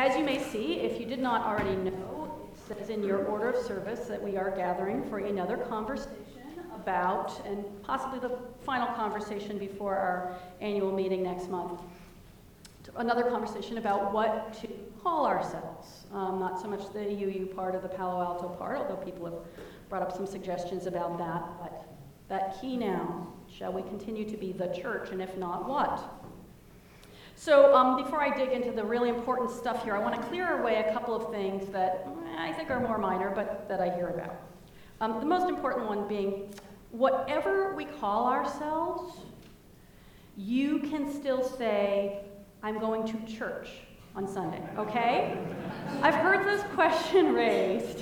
As you may see, if you did not already know, it says in your order of service that we are gathering for another conversation about, and possibly the final conversation before our annual meeting next month, another conversation about what to call ourselves. Not so much the UU part or the Palo Alto part, although people have brought up some suggestions about that, but that key noun, shall we continue to be the church, and if not, what? So before I dig into the really important stuff here, I want to clear away a couple of things that I think are more minor, but that I hear about. The most important one being, whatever we call ourselves, you can still say, I'm going to church on Sunday, okay? I've heard this question raised.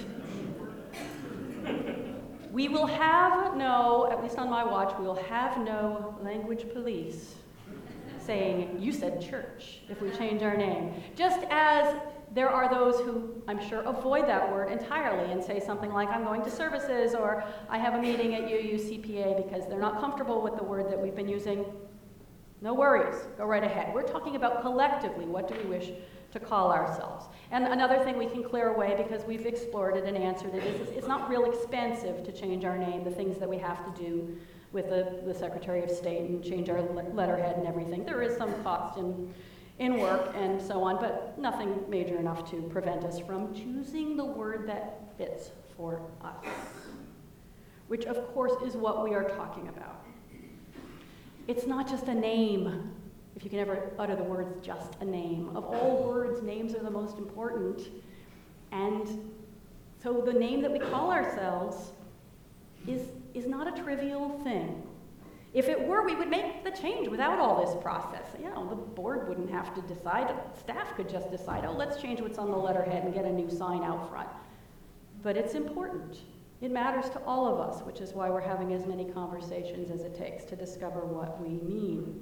We will have no, at least on my watch, we will have no language police saying, you said church, if we change our name. Just as there are those who, I'm sure, avoid that word entirely and say something like, I'm going to services, or I have a meeting at UUCPA, because they're not comfortable with the word that we've been using. No worries, go right ahead. We're talking about collectively, what do we wish to call ourselves? And another thing we can clear away, because we've explored it and answered it, is it's not real expensive to change our name, the things that we have to do with the Secretary of State and change our letterhead and everything. There is some cost in work and so on, but nothing major enough to prevent us from choosing the word that fits for us, which of course is what we are talking about. It's not just a name, if you can ever utter the words just a name. Of all words, names are the most important. And so the name that we call ourselves is not a trivial thing. If it were, we would make the change without all this process. You know, the board wouldn't have to decide. Staff could just decide, oh, let's change what's on the letterhead and get a new sign out front. But it's important. It matters to all of us, which is why we're having as many conversations as it takes to discover what we mean.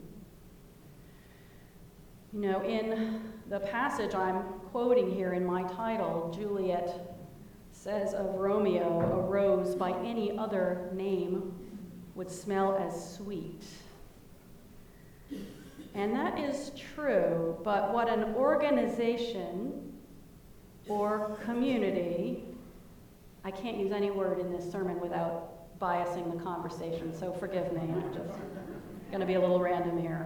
You know, in the passage I'm quoting here in my title, Juliet says of Romeo, a rose by any other name would smell as sweet. And that is true, but what an organization or community, I can't use any word in this sermon without biasing the conversation, so forgive me, I'm just going to be a little random here.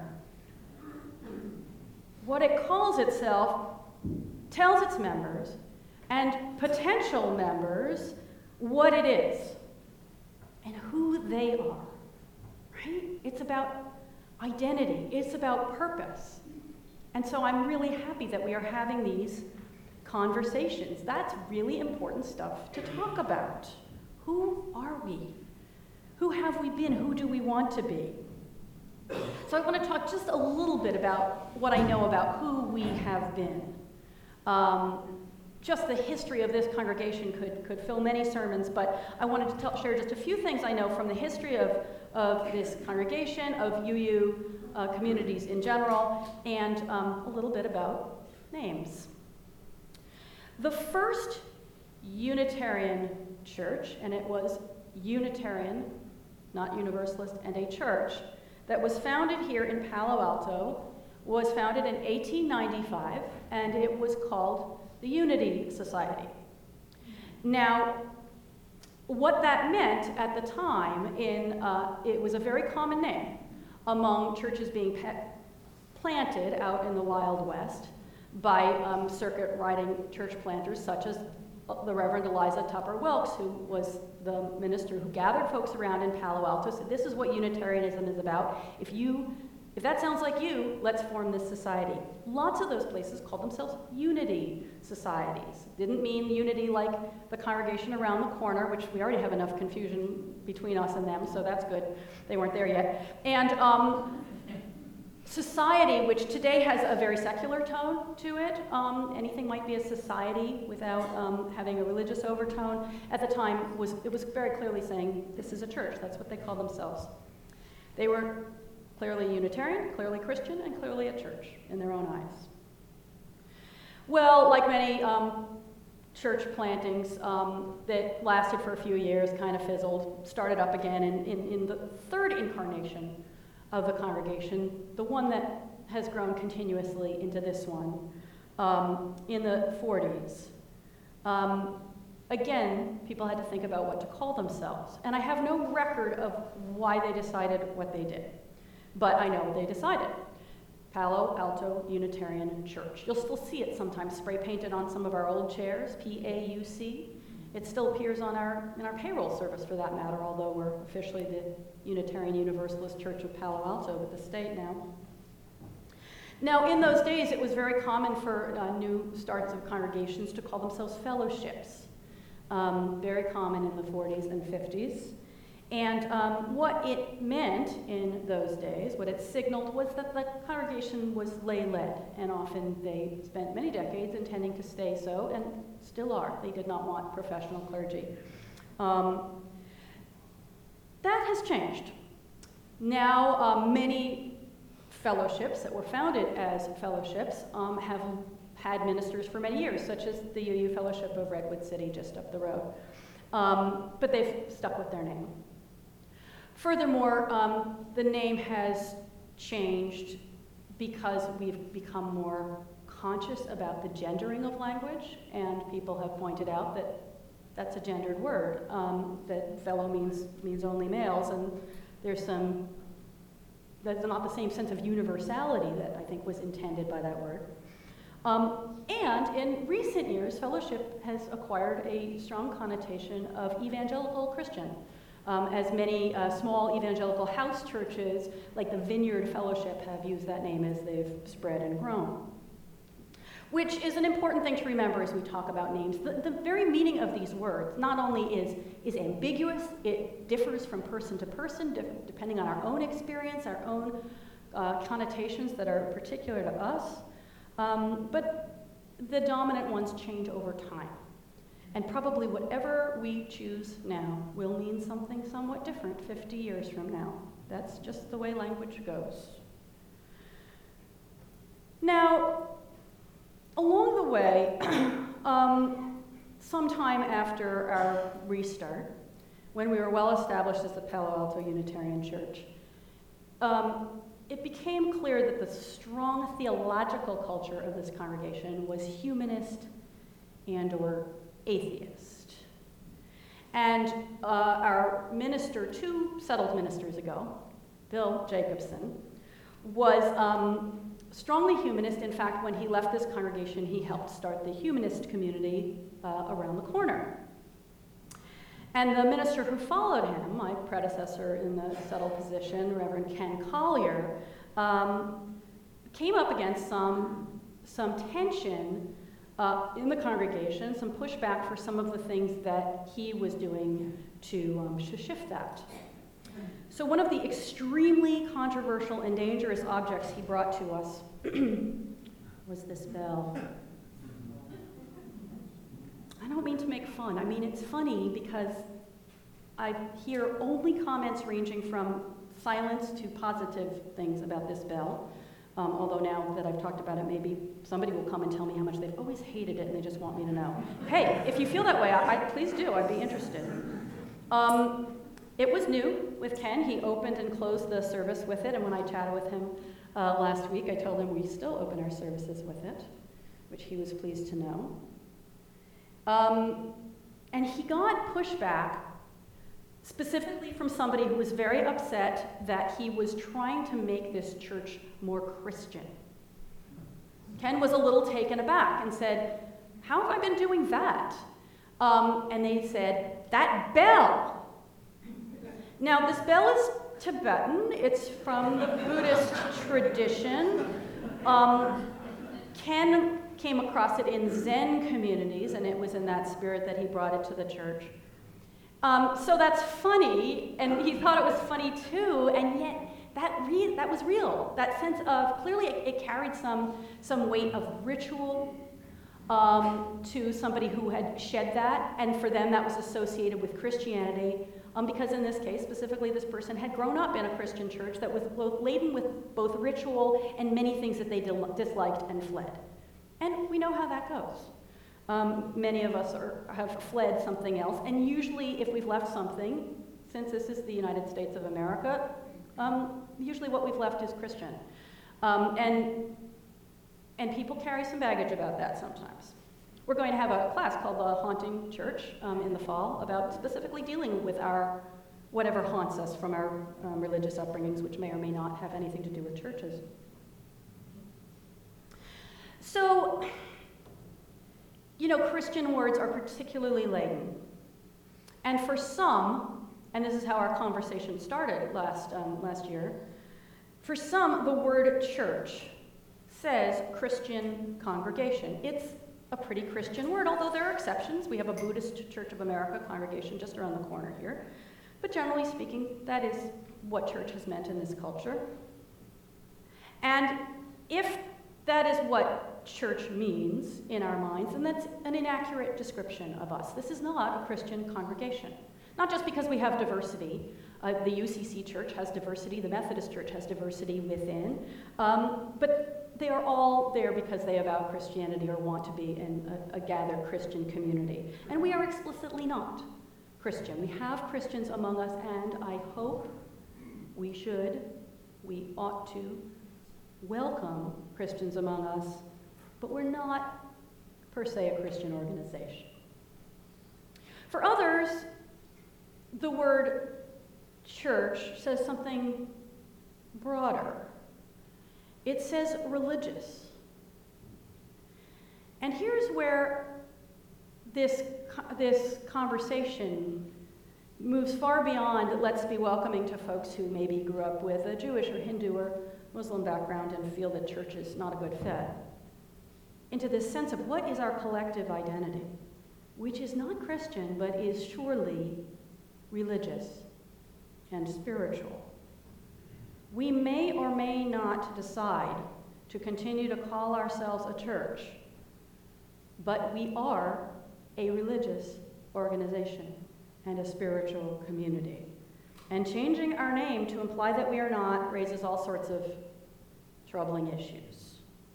What it calls itself tells its members and potential members what it is and who they are, right? It's about identity. It's about purpose. And so I'm really happy that we are having these conversations. That's really important stuff to talk about. Who are we? Who have we been? Who do we want to be? So I want to talk just a little bit about what I know about who we have been. Just the history of this congregation could fill many sermons, but I wanted to share just a few things I know from the history of this congregation, of UU communities in general, and a little bit about names. The first Unitarian church, and it was Unitarian, not Universalist, and a church, that was founded here in Palo Alto, was founded in 1895, and it was called the Unity Society. Now, what that meant at the time, it was a very common name among churches being planted out in the Wild West by circuit riding church planters such as the Reverend Eliza Tupper Wilkes, who was the minister who gathered folks around in Palo Alto, said, this is what Unitarianism is about. If that sounds like you, let's form this society. Lots of those places called themselves unity societies. Didn't mean unity like the congregation around the corner, which we already have enough confusion between us and them, so that's good. They weren't there yet. And society, which today has a very secular tone to it. Anything might be a society without having a religious overtone. At the time, it was very clearly saying, this is a church. That's what they call themselves. They were clearly Unitarian, clearly Christian, and clearly a church in their own eyes. Well, like many church plantings that lasted for a few years, kind of fizzled, started up again in the third incarnation of the congregation, the one that has grown continuously into this one. in the 40s. Again, people had to think about what to call themselves. And I have no record of why they decided what they did. But I know they decided. Palo Alto Unitarian Church. You'll still see it sometimes spray painted on some of our old chairs, P-A-U-C. It still appears on in our payroll service for that matter, although we're officially the Unitarian Universalist Church of Palo Alto with the state now. Now, in those days, it was very common for new starts of congregations to call themselves fellowships. Very common in the 40s and 50s. And what it meant in those days, what it signaled, was that the congregation was lay-led, and often they spent many decades intending to stay so, and still are. They did not want professional clergy. That has changed. Now, many fellowships that were founded as fellowships have had ministers for many years, such as the UU Fellowship of Redwood City, just up the road. But they've stuck with their name. Furthermore, the name has changed because we've become more conscious about the gendering of language, and people have pointed out that that's a gendered word, that fellow means only males, and that's not the same sense of universality that I think was intended by that word. And in recent years, fellowship has acquired a strong connotation of evangelical Christian, as many small evangelical house churches, like the Vineyard Fellowship, have used that name as they've spread and grown. Which is an important thing to remember as we talk about names. The very meaning of these words not only is ambiguous, it differs from person to person, depending on our own experience, our own connotations that are particular to us. But the dominant ones change over time. And probably whatever we choose now will mean something somewhat different 50 years from now. That's just the way language goes. Now, along the way, sometime after our restart, when we were well established as the Palo Alto Unitarian Church, it became clear that the strong theological culture of this congregation was humanist and/or atheist. And our minister, 2 settled ministers ago, Bill Jacobson, was strongly humanist. In fact, when he left this congregation, he helped start the humanist community around the corner. And the minister who followed him, my predecessor in the settled position, Reverend Ken Collier, came up against some tension in the congregation, some pushback for some of the things that he was doing to shift that. So one of the extremely controversial and dangerous objects he brought to us was this bell. I don't mean to make fun. I mean, it's funny because I hear only comments ranging from silence to positive things about this bell. Although now that I've talked about it, maybe somebody will come and tell me how much they've always hated it and they just want me to know. Hey, if you feel that way, please do. I'd be interested. It was new with Ken. He opened and closed the service with it, and when I chatted with him last week, I told him we still open our services with it, which he was pleased to know. And he got pushback specifically from somebody who was very upset that he was trying to make this church more Christian. Ken was a little taken aback and said, "How have I been doing that?" And they said, "That bell." Now, this bell is Tibetan. It's from the Buddhist tradition. Ken came across it in Zen communities, and it was in that spirit that he brought it to the church. So that's funny, and he thought it was funny too, and yet that was real. That sense of, clearly it carried some weight of ritual to somebody who had shed that, and for them that was associated with Christianity, because in this case, specifically, this person had grown up in a Christian church that was laden with both ritual and many things that they disliked and fled. And we know how that goes. Many of us have fled something else, and usually if we've left something, since this is the United States of America, usually what we've left is Christian. And And people carry some baggage about that sometimes. We're going to have a class called The Haunting Church in the fall about specifically dealing with our whatever haunts us from our religious upbringings, which may or may not have anything to do with churches. So, Christian words are particularly laden. And for some, and this is how our conversation started last year, for some, the word church says Christian congregation. It's a pretty Christian word, although there are exceptions. We have a Buddhist Church of America congregation just around the corner here. But generally speaking, that is what church has meant in this culture. And if that is what church means in our minds, then that's an inaccurate description of us. This is not a Christian congregation. Not just because we have diversity. The UCC Church has diversity, the Methodist Church has diversity within, but they are all there because they avow Christianity or want to be in a gathered Christian community. And we are explicitly not Christian. We have Christians among us, and I hope we ought to welcome Christians among us, but we're not per se a Christian organization. For others, the word church says something broader. It says religious. And here's where this conversation moves far beyond let's be welcoming to folks who maybe grew up with a Jewish or Hindu or Muslim background and feel that church is not a good fit, into this sense of what is our collective identity, which is not Christian, but is surely religious and spiritual. We may or may not decide to continue to call ourselves a church, but we are a religious organization and a spiritual community. And changing our name to imply that we are not raises all sorts of troubling issues.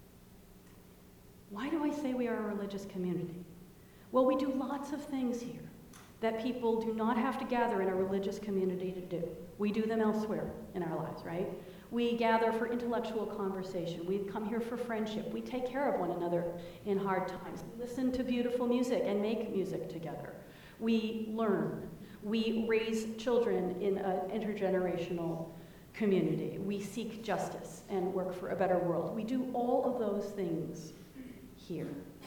Why do I say we are a religious community? Well, we do lots of things here that people do not have to gather in a religious community to do. We do them elsewhere in our lives, right? We gather for intellectual conversation. We come here for friendship. We take care of one another in hard times. We listen to beautiful music and make music together. We learn. We raise children in an intergenerational community. We seek justice and work for a better world. We do all of those things here.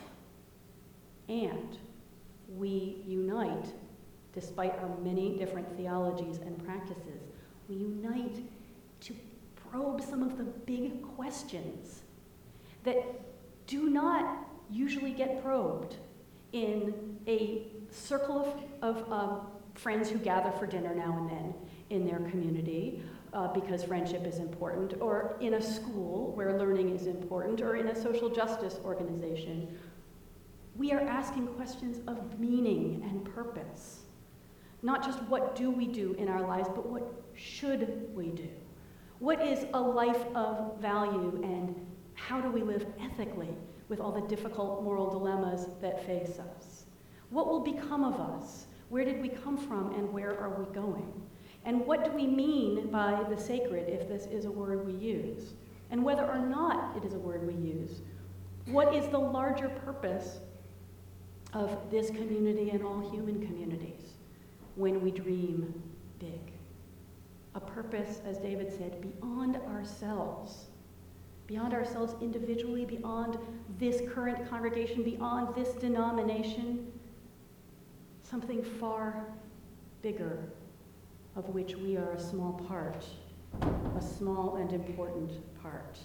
And we unite, despite our many different theologies and practices, we unite to probe some of the big questions that do not usually get probed in a circle of friends who gather for dinner now and then in their community because friendship is important, or in a school where learning is important, or in a social justice organization. We are asking questions of meaning and purpose. Not just what do we do in our lives, but what should we do? What is a life of value, and how do we live ethically with all the difficult moral dilemmas that face us? What will become of us? Where did we come from, and where are we going? And what do we mean by the sacred, if this is a word we use? And whether or not it is a word we use, what is the larger purpose of this community and all human communities when we dream big? A purpose, as David said, beyond ourselves individually, beyond this current congregation, beyond this denomination, something far bigger, of which we are a small part, a small and important part.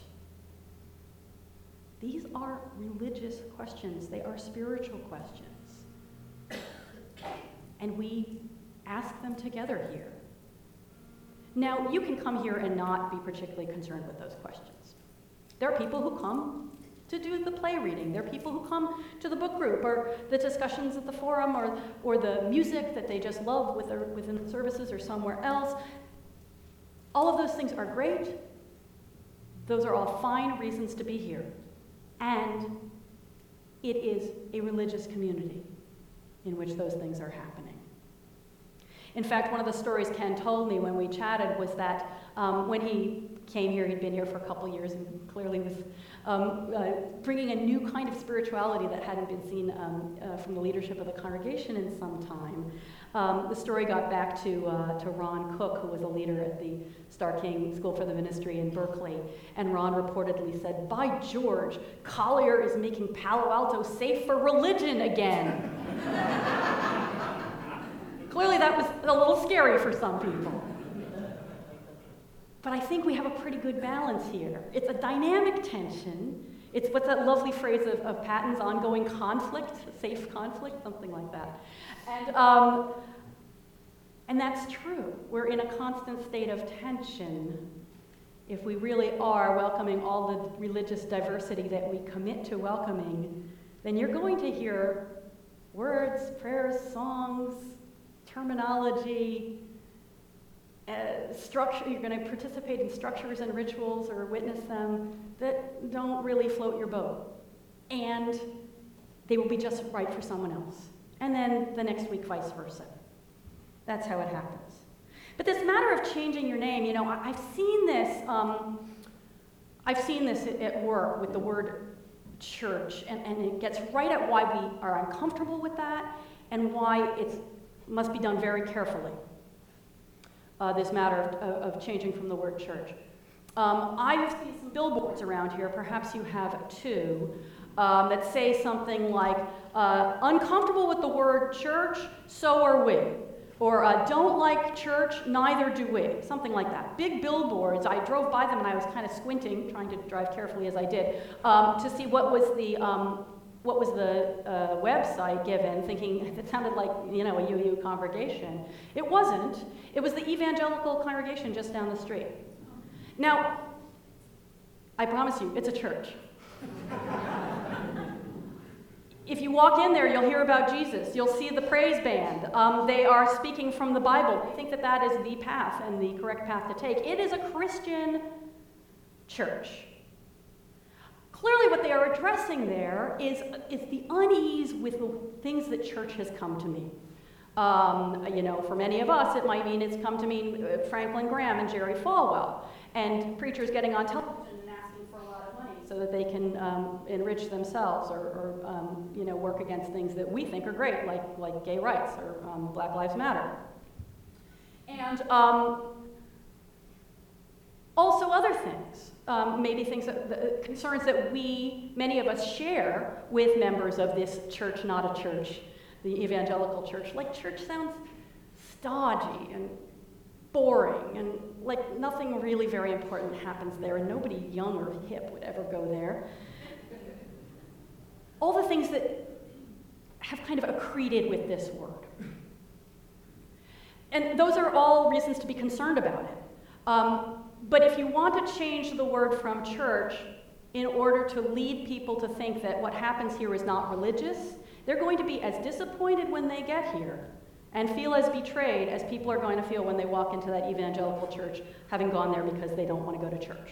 These are religious questions. They are spiritual questions. And we ask them together here. Now, you can come here and not be particularly concerned with those questions. There are people who come to do the play reading. There are people who come to the book group, or the discussions at the forum, or the music that they just love within the services or somewhere else. All of those things are great. Those are all fine reasons to be here. And it is a religious community in which those things are happening. In fact, one of the stories Ken told me when we chatted was that when he came here, he'd been here for a couple years, and clearly was bringing a new kind of spirituality that hadn't been seen from the leadership of the congregation in some time. The story got back to Ron Cook, who was a leader at the Starr King School for the Ministry in Berkeley, and Ron reportedly said, "By George, Collier is making Palo Alto safe for religion again." Clearly that was a little scary for some people. But I think we have a pretty good balance here. It's a dynamic tension. It's what's that lovely phrase of Patton's, ongoing conflict, safe conflict, something like that. And that's true. We're in a constant state of tension. If we really are welcoming all the religious diversity that we commit to welcoming, then you're going to hear words, prayers, songs, terminology, structure. You're going to participate in structures and rituals or witness them that don't really float your boat. And they will be just right for someone else. And then the next week, vice versa. That's how it happens. But this matter of changing your name, you know, I've seen this at work with the word church, and it gets right at why we are uncomfortable with that and why it must be done very carefully. This matter of changing from the word church. I've seen some billboards around here, perhaps you have too, that say something like, uncomfortable with the word church, so are we. Or don't like church, neither do we. Something like that. Big billboards. I drove by them and I was kind of squinting, trying to drive carefully as I did, to see what was the website given, thinking it sounded like, you know, a UU congregation. It wasn't. It was the evangelical congregation just down the street. Now, I promise you, it's a church. If you walk in there, you'll hear about Jesus. You'll see the praise band. They are speaking from the Bible. I think that is the path and the correct path to take. It is a Christian church. Clearly what they are addressing there is the unease with the things that church has come to mean. You know, for many of us, it might mean it's come to mean Franklin Graham and Jerry Falwell, and preachers getting on television and asking for a lot of money so that they can enrich themselves or you know, work against things that we think are great, like gay rights or Black Lives Matter. And also other things. Maybe things concerns that many of us share with members of this church, not a church, the evangelical church. Like church sounds stodgy and boring, and like nothing really very important happens there, and nobody young or hip would ever go there. All the things that have kind of accreted with this word. And those are all reasons to be concerned about it. But if you want to change the word from church in order to lead people to think that what happens here is not religious, they're going to be as disappointed when they get here and feel as betrayed as people are going to feel when they walk into that evangelical church, having gone there because they don't want to go to church.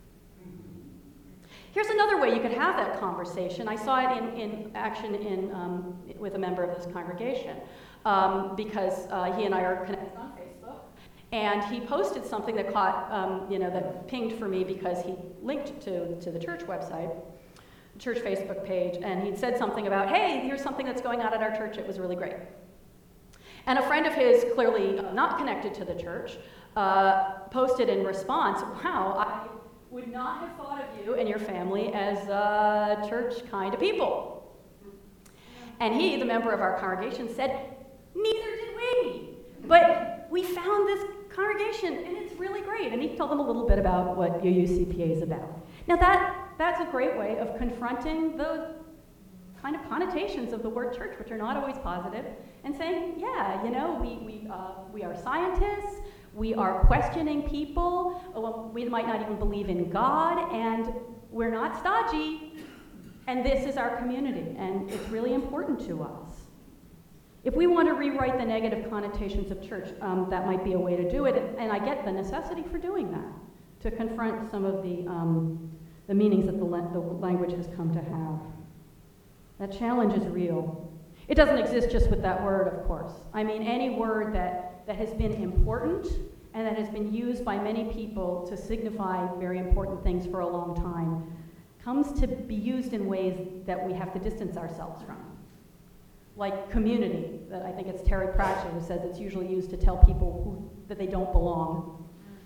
Here's another way you could have that conversation. I saw it in action with a member of this congregation because he and I are connected on Facebook. And he posted something that caught, you know, that pinged for me because he linked to the church website, church Facebook page, and he'd said something about, hey, here's something that's going on at our church. It was really great. And a friend of his, clearly not connected to the church, posted in response, wow, I would not have thought of you and your family as church kind of people. And he, the member of our congregation, said, neither did we. But we found this congregation, and it's really great. And he told them a little bit about what UUCPA is about. Now that's a great way of confronting the kind of connotations of the word church, which are not always positive, and saying, yeah, you know, we are scientists, we are questioning people, we might not even believe in God, and we're not stodgy, and this is our community, and it's really important to us. If we want to rewrite the negative connotations of church, that might be a way to do it, and I get the necessity for doing that, to confront some of the meanings that the language has come to have. That challenge is real. It doesn't exist just with that word, of course. I mean, any word that has been important and that has been used by many people to signify very important things for a long time, comes to be used in ways that we have to distance ourselves from. Like community, that I think it's Terry Pratchett who says it's usually used to tell people that they don't belong.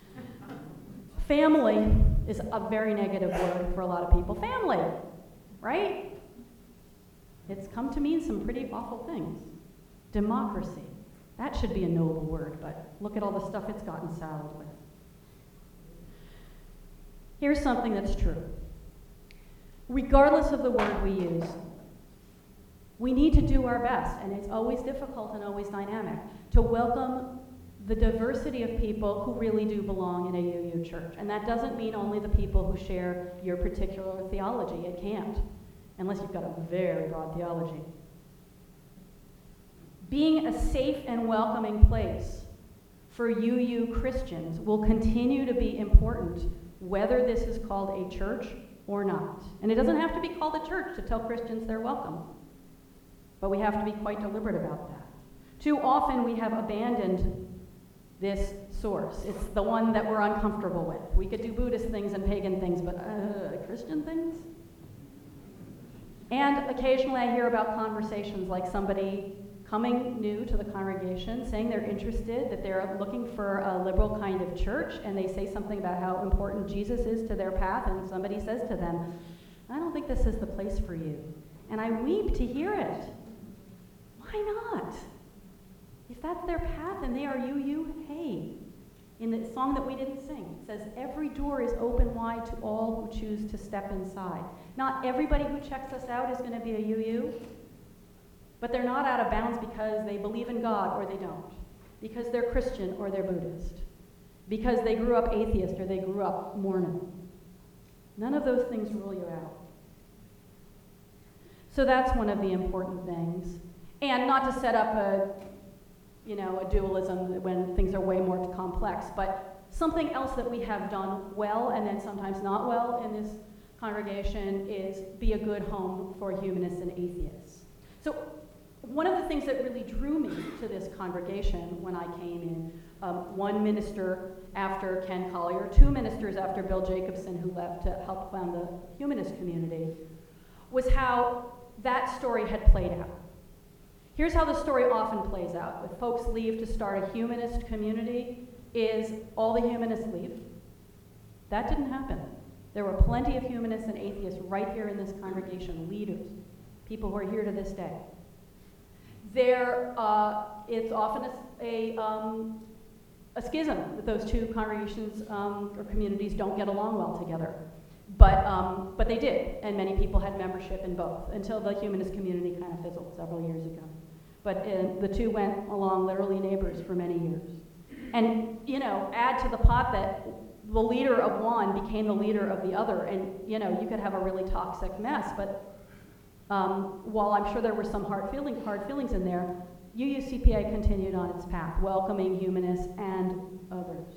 Family is a very negative word for a lot of people. Family, right? It's come to mean some pretty awful things. Democracy, that should be a noble word, but look at all the stuff it's gotten saddled with. Here's something that's true. Regardless of the word we use, we need to do our best, and it's always difficult and always dynamic, to welcome the diversity of people who really do belong in a UU church. And that doesn't mean only the people who share your particular theology. It can't, unless you've got a very broad theology. Being a safe and welcoming place for UU Christians will continue to be important, whether this is called a church or not. And it doesn't have to be called a church to tell Christians they're welcome. But we have to be quite deliberate about that. Too often we have abandoned this source. It's the one that we're uncomfortable with. We could do Buddhist things and pagan things, but Christian things? And occasionally I hear about conversations like somebody coming new to the congregation, saying they're interested, that they're looking for a liberal kind of church, and they say something about how important Jesus is to their path, and somebody says to them, I don't think this is the place for you. And I weep to hear it. Why not? If that's their path and they are UU, hey. In the song that we didn't sing, it says, every door is open wide to all who choose to step inside. Not everybody who checks us out is going to be a UU, but they're not out of bounds because they believe in God or they don't, because they're Christian or they're Buddhist, because they grew up atheist or they grew up Mormon. None of those things rule you out. So that's one of the important things. And not to set up a dualism when things are way more complex, but something else that we have done well and then sometimes not well in this congregation is be a good home for humanists and atheists. So one of the things that really drew me to this congregation when I came in, one minister after Ken Collier, 2 ministers after Bill Jacobson, who left to help found the humanist community, was how that story had played out. Here's how the story often plays out. When folks leave to start a humanist community, is all the humanists leave. That didn't happen. There were plenty of humanists and atheists right here in this congregation, leaders, people who are here to this day. It's often a schism that those 2 congregations or communities don't get along well together. But they did, and many people had membership in both until the humanist community kind of fizzled several years ago. But the 2 went along literally neighbors for many years. And, add to the pot that the leader of one became the leader of the other, and, you could have a really toxic mess, but while I'm sure there were some hard feelings in there, UUCPA continued on its path, welcoming humanists and others.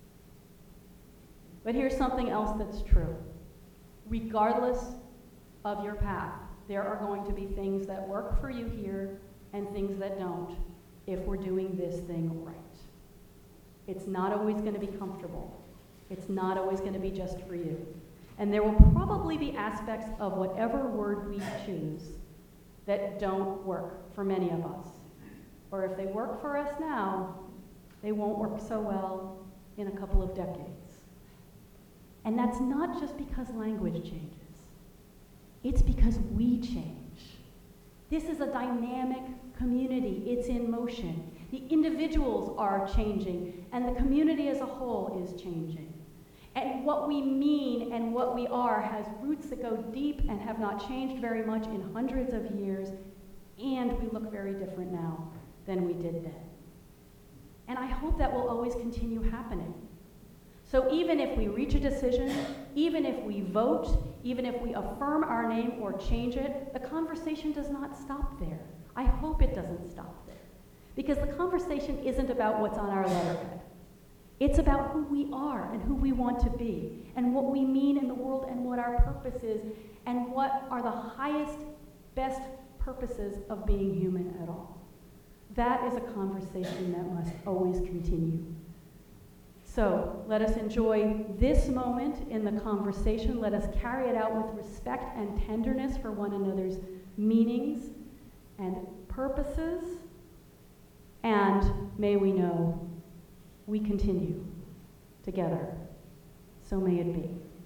But here's something else that's true. Regardless of your path, there are going to be things that work for you here and things that don't if we're doing this thing right. It's not always going to be comfortable. It's not always going to be just for you. And there will probably be aspects of whatever word we choose that don't work for many of us. Or if they work for us now, they won't work so well in a couple of decades. And that's not just because language changes. It's because we change. This is a dynamic community. It's in motion. The individuals are changing, and the community as a whole is changing. And what we mean and what we are has roots that go deep and have not changed very much in hundreds of years, and we look very different now than we did then. And I hope that will always continue happening. So even if we reach a decision, even if we vote, even if we affirm our name or change it, the conversation does not stop there. I hope it doesn't stop there. Because the conversation isn't about what's on our letterhead. It's about who we are and who we want to be, and what we mean in the world and what our purpose is, and what are the highest, best purposes of being human at all. That is a conversation that must always continue. So let us enjoy this moment in the conversation. Let us carry it out with respect and tenderness for one another's meanings and purposes. And may we know we continue together. So may it be.